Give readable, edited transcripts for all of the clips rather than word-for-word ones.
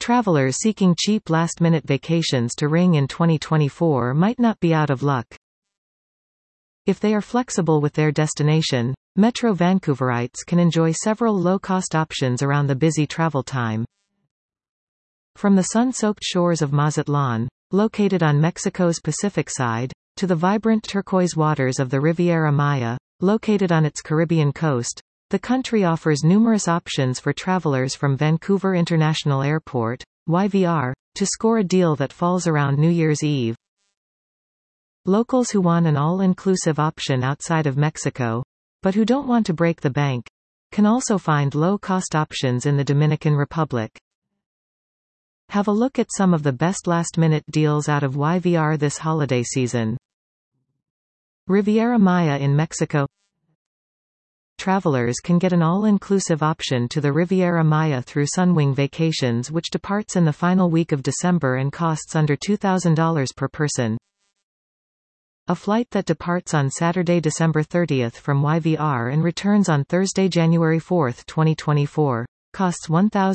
Travelers seeking cheap last-minute vacations to Ring in 2024 might not be out of luck. If they are flexible with their destination, Metro Vancouverites can enjoy several low-cost options around the busy travel time. From the sun-soaked shores of Mazatlan, located on Mexico's Pacific side, to the vibrant turquoise waters of the Riviera Maya, located on its Caribbean coast, the country offers numerous options for travelers from Vancouver International Airport, YVR, to score a deal that falls around New Year's Eve. Locals who want an all-inclusive option outside of Mexico, but who don't want to break the bank, can also find low-cost options in the Dominican Republic. Have a look at some of the best last-minute deals out of YVR this holiday season. Riviera Maya in Mexico. Travelers can get an all-inclusive option to the Riviera Maya through Sunwing Vacations, which departs in the final week of December and costs under $2,000 per person. A flight that departs on Saturday, December 30th from YVR and returns on Thursday, January 4, 2024. Costs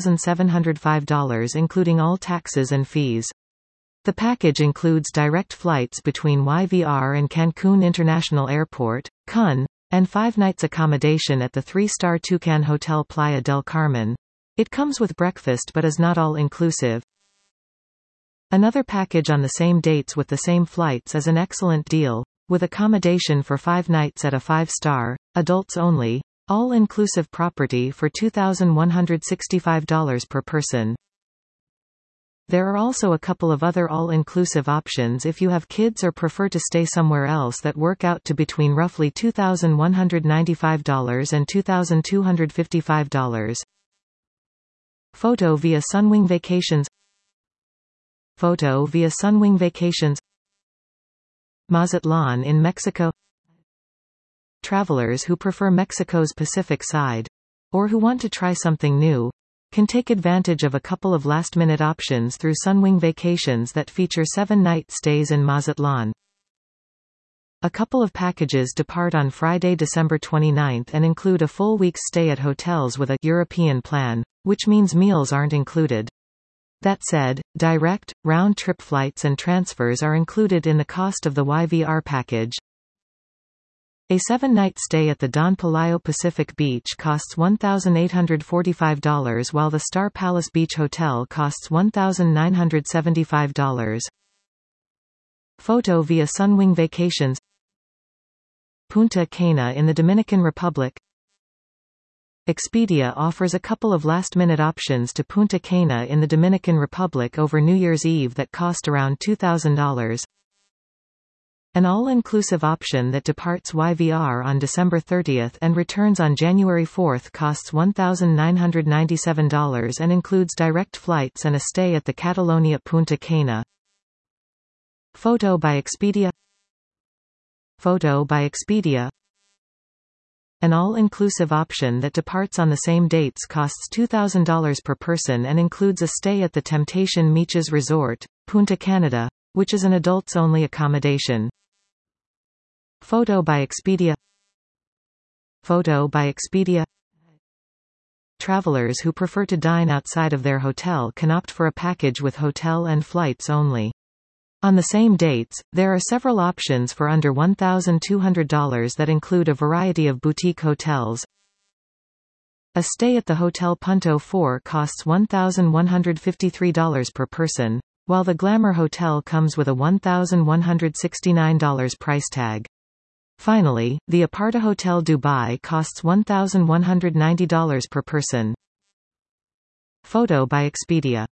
$1,705 including all taxes and fees. The package includes direct flights between YVR and Cancun International Airport, CUN, and 5 nights accommodation at the 3-star Toucan Hotel Playa del Carmen. It comes with breakfast but is not all-inclusive. Another package on the same dates with the same flights is an excellent deal, with accommodation for 5 nights at a 5-star, adults-only, all-inclusive property for $2,165 per person. There are also a couple of other all-inclusive options if you have kids or prefer to stay somewhere else that work out to between roughly $2,195 and $2,255. Photo via Sunwing Vacations. Photo via Sunwing Vacations. Mazatlan in Mexico. Travelers who prefer Mexico's Pacific side, or who want to try something new, can take advantage of a couple of last-minute options through Sunwing Vacations that feature 7-night stays in Mazatlan. A couple of packages depart on Friday, December 29th and include a full week's stay at hotels with a European plan, which means meals aren't included. That said, direct, round-trip flights and transfers are included in the cost of the YVR package. A 7-night stay at the Don Pelayo Pacific Beach costs $1,845 while the Star Palace Beach Hotel costs $1,975. Photo via Sunwing Vacations. Punta Cana in the Dominican Republic. Expedia offers a couple of last-minute options to Punta Cana in the Dominican Republic over New Year's Eve that cost around $2,000. An all-inclusive option that departs YVR on December 30th and returns on January 4 costs $1,997 and includes direct flights and a stay at the Catalonia Punta Cana. Photo by Expedia. Photo by Expedia. An all-inclusive option that departs on the same dates costs $2,000 per person and includes a stay at the Temptation Beaches Resort, Punta Canada, which is an adults-only accommodation. Photo by Expedia. Photo by Expedia. Travelers who prefer to dine outside of their hotel can opt for a package with hotel and flights only. On the same dates, there are several options for under $1,200 that include a variety of boutique hotels. A stay at the Hotel Punto 4 costs $1,153 per person, while the Glamour Hotel comes with a $1,169 price tag. Finally, the Aparta Hotel Dubai costs $1,190 per person. Photo by Expedia.